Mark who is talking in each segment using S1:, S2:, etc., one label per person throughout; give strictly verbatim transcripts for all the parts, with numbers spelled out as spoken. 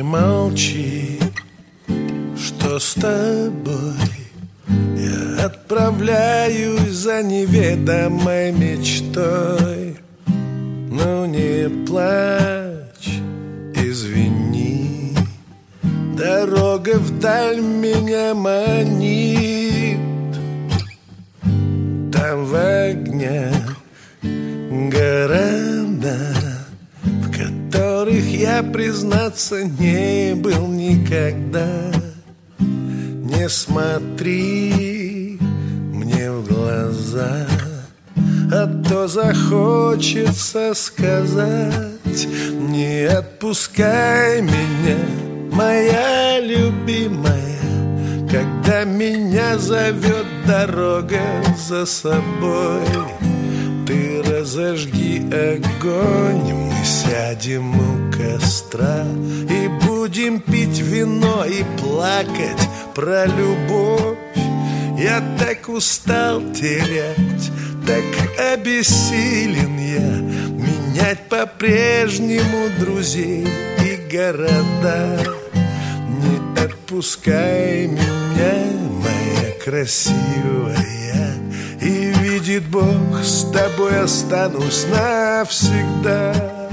S1: молчи, что с тобой я отправляюсь за неведомой мечтой. Ну не плачь, извини, дорога вдаль меня манит. Там в огнях города, в которых я, признаться, не был никогда. Не смотри мне в глаза, а то захочется сказать: не отпускай меня, моя любимая, когда меня зовет дорога за собой. Ты разожги огонь, мы сядем у костра и будем пить вино и плакать про любовь. Я так устал терять, так обессилен я менять по-прежнему друзей и города. Не отпускай меня, моя красивая, и видит Бог, с тобой останусь навсегда.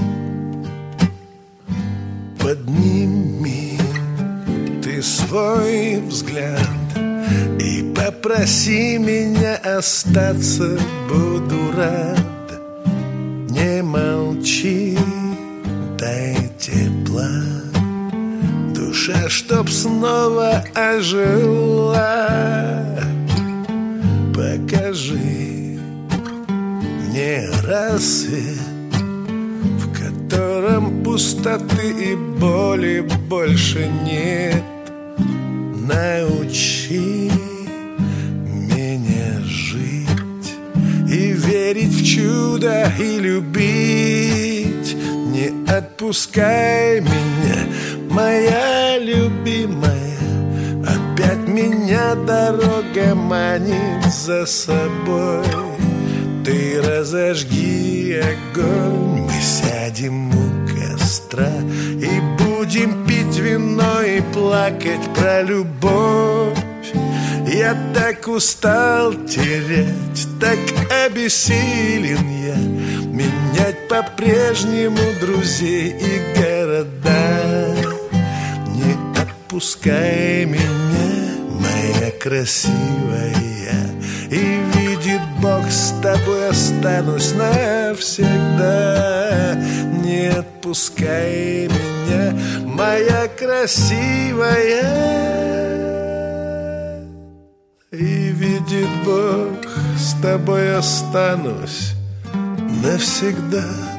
S1: Подними ты свой взгляд и попроси меня остаться, буду рад. Не молчи, дай тепла, душа, чтоб снова ожила. Покажи мне рассвет, в котором пустоты и боли больше нет. Научи меня жить и верить в чудо и любить. Не отпускай меня, моя любимая, опять меня дорога манит за собой. Ты разожги огонь, мы сядем у костра и будем пить вино и плакать про любовь. Я так устал терять, так обессилен я менять по-прежнему друзей и города. Не отпускай меня, моя красивая, и видит Бог, с тобой останусь навсегда. Не отпускай меня, моя красивая, и видит Бог, с тобой останусь навсегда.